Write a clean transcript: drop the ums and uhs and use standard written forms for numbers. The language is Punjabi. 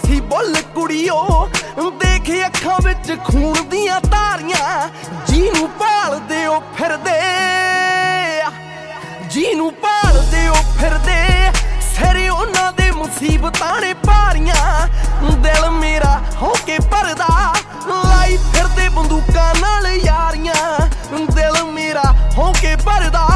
ਮਿੱਠੀ ਬੁੱਲ ਕੁੜੀਓ ਦੇਖ ਅੱਖਾਂ ਵਿੱਚ ਖੂਨ ਦੀਆਂ ਧਾਰੀਆਂ ਜਿਹਨੂੰ ਭਾਲਦੇ ਉਹ ਫਿਰਦੇ ਜਿਹਨੂੰ ਭਾਲਦੇ ਉਹ ਫਿਰਦੇ ਸਿਰ ਉਹਨਾਂ ਦੇ ਮੁਸੀਬਤਾਂ ਨੇ ਭਾਰੀਆਂ ਦਿਲ ਮੇਰਾ ਹੋ ਕੇ ਭਰਦਾ ਲਾਈ ਫਿਰਦੇ ਬੰਦੂਕਾਂ ਨਾਲ ਯਾਰੀਆਂ ਦਿਲ ਮੇਰਾ ਹੋ ਕੇ ਭਰਦਾ